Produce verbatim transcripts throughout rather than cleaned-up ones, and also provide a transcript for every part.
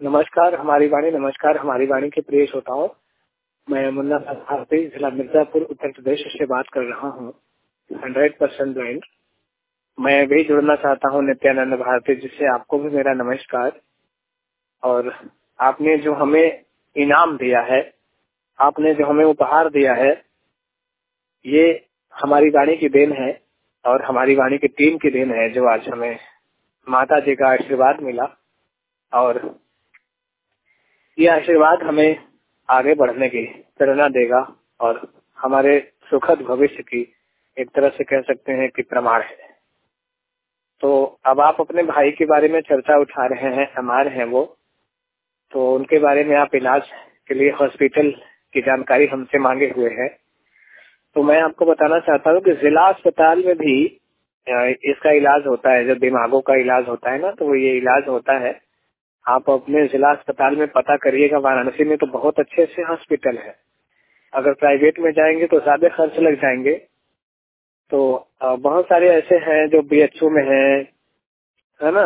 नमस्कार हमारी वाणी नमस्कार हमारी वाणी के प्रिय श्रोताओं। मैं मुन्ना भारती जिला मिर्जापुर उत्तर प्रदेश से बात कर रहा हूँ। Hundred percent blind. मैं भी जुड़ना चाहता हूँ नित्यानंद भारती, जिससे आपको भी मेरा नमस्कार। और आपने जो हमें इनाम दिया है, आपने जो हमें उपहार दिया है, ये हमारी वाणी की देन है और हमारी वाणी की टीम की देन है, जो आज हमें माता जी का आशीर्वाद मिला। और ये आशीर्वाद हमें आगे बढ़ने की प्रेरणा देगा और हमारे सुखद भविष्य की एक तरह से कह सकते हैं कि प्रमाण है। तो अब आप अपने भाई के बारे में चर्चा उठा रहे हैं, हमारे हैं वो, तो उनके बारे में आप इलाज के लिए हॉस्पिटल की जानकारी हमसे मांगे हुए हैं। तो मैं आपको बताना चाहता हूँ कि जिला अस्पताल में भी इसका इलाज होता है। जो दिमागों का इलाज होता है ना, तो वो ये इलाज होता है। आप अपने जिला अस्पताल में पता करिएगा। वाराणसी में तो बहुत अच्छे अच्छे हॉस्पिटल है। अगर प्राइवेट में जाएंगे तो ज्यादा खर्च लग जाएंगे। तो बहुत सारे ऐसे हैं जो बीएचयू में है, है ना।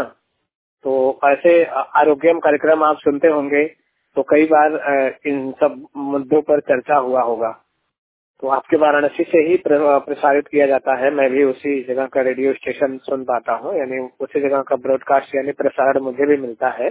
तो ऐसे आरोग्यम कार्यक्रम आप सुनते होंगे, तो कई बार इन सब मुद्दों पर चर्चा हुआ होगा। तो आपके वाराणसी से ही प्रसारित किया जाता है। मैं भी उसी जगह का रेडियो स्टेशन सुन पाता हूँ, यानी उसी जगह का ब्रॉडकास्ट यानी प्रसारण मुझे भी मिलता है।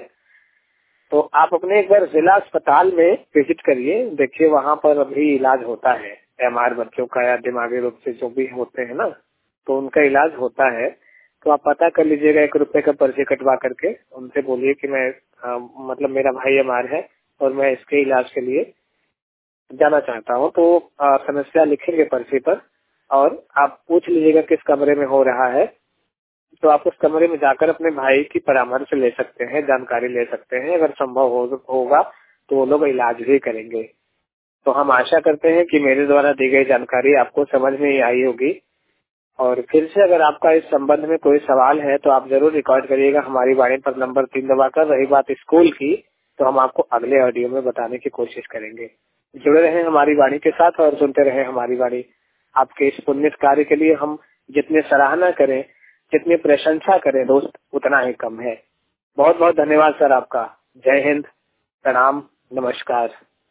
तो आप अपने एक बार जिला अस्पताल में विजिट करिए, देखिए वहाँ पर अभी इलाज होता है। एमआर बच्चों का या दिमागी रूप से जो भी होते हैं ना, तो उनका इलाज होता है। तो आप पता कर लीजिएगा, एक रुपए का पर्ची कटवा करके उनसे बोलिए कि मैं आ, मतलब मेरा भाई एमआर है और मैं इसके इलाज के लिए जाना चाहता हूँ। तो आ, समस्या लिखेंगे पर्ची पर और आप पूछ लीजिएगा किस कमरे में हो रहा है। तो आप उस कमरे में जाकर अपने भाई की परामर्श ले सकते हैं, जानकारी ले सकते हैं। अगर संभव हो, होगा तो वो लोग इलाज भी करेंगे। तो हम आशा करते हैं कि मेरे द्वारा दी गई जानकारी आपको समझ में ही आई होगी। और फिर से अगर आपका इस संबंध में कोई सवाल है तो आप जरूर रिकॉर्ड करिएगा हमारी वाणी पर नंबर तीन दबाकर। रही बात स्कूल की, तो हम आपको अगले ऑडियो में बताने की कोशिश करेंगे। जुड़े रहें हमारी वाणी के साथ और सुनते रहें हमारी वाणी। आपके इस पुण्य कार्य के लिए हम जितने सराहना करें, जितनी प्रशंसा करें दोस्त, उतना ही कम है। बहुत बहुत धन्यवाद सर आपका। जय हिंद, प्रणाम, नमस्कार।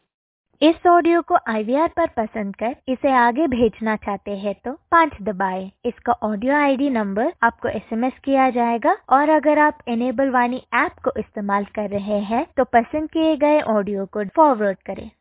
इस ऑडियो को आईवीआर पर पसंद कर इसे आगे भेजना चाहते हैं तो पाँच दबाएं। इसका ऑडियो आईडी नंबर आपको एसएमएस किया जाएगा। और अगर आप एनेबल वाणी ऐप को इस्तेमाल कर रहे हैं तो पसंद किए गए ऑडियो को फॉरवर्ड करें।